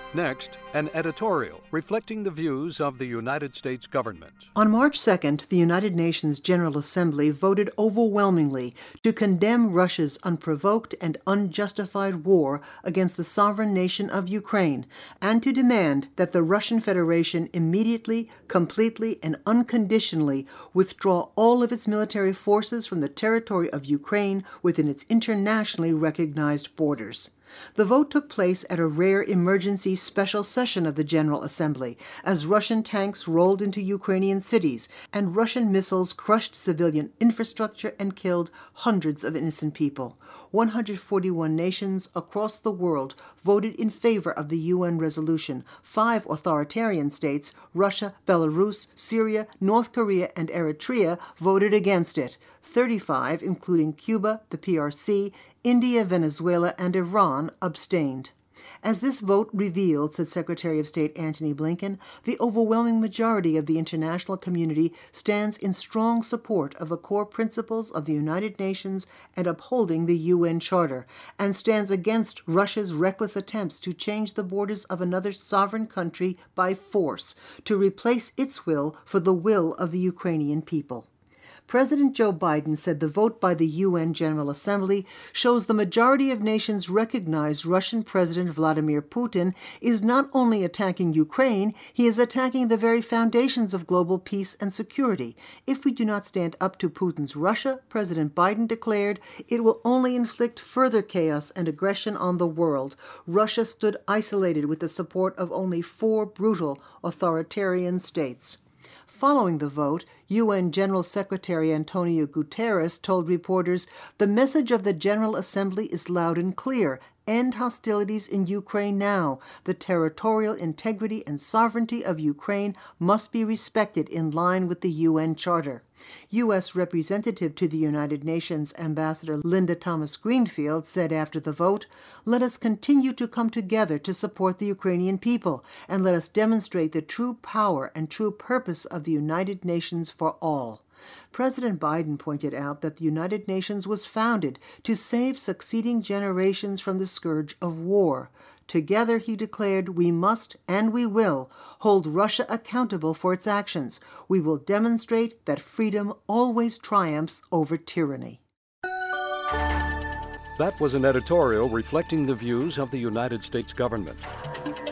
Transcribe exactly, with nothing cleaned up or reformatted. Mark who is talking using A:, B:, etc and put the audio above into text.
A: Next, an editorial reflecting the views of the United States government.
B: On March second, the United Nations General Assembly voted overwhelmingly to condemn Russia's unprovoked and unjustified war against the sovereign nation of Ukraine and to demand that the Russian Federation immediately, completely, and unconditionally withdraw all of its military forces from the territory of Ukraine within its internationally recognized borders. The vote took place at a rare emergency special session of the General Assembly as Russian tanks rolled into Ukrainian cities and Russian missiles crushed civilian infrastructure and killed hundreds of innocent people. one hundred forty-one nations across the world voted in favor of the U N resolution. Five authoritarian states, Russia, Belarus, Syria, North Korea, and Eritrea, voted against it. thirty-five, including Cuba, the P R C, India, Venezuela, and Iran, abstained. As this vote revealed, said Secretary of State Antony Blinken, the overwhelming majority of the international community stands in strong support of the core principles of the United Nations and upholding the U N Charter, and stands against Russia's reckless attempts to change the borders of another sovereign country by force, to replace its will for the will of the Ukrainian people. President Joe Biden said the vote by the U N General Assembly shows the majority of nations recognize Russian President Vladimir Putin is not only attacking Ukraine, he is attacking the very foundations of global peace and security. If we do not stand up to Putin's Russia, President Biden declared, it will only inflict further chaos and aggression on the world. Russia stood isolated with the support of only four brutal authoritarian states. Following the vote, U N General Secretary Antonio Guterres told reporters, "The message of the General Assembly is loud and clear. End hostilities in Ukraine now. The territorial integrity and sovereignty of Ukraine must be respected in line with the U N Charter." U S Representative to the United Nations Ambassador Linda Thomas-Greenfield said after the vote, "Let us continue to come together to support the Ukrainian people, and let us demonstrate the true power and true purpose of the United Nations for all." President Biden pointed out that the United Nations was founded to save succeeding generations from the scourge of war. Together, he declared, we must and we will hold Russia accountable for its actions. We will demonstrate that freedom always triumphs over tyranny.
A: That was an editorial reflecting the views of the United States government.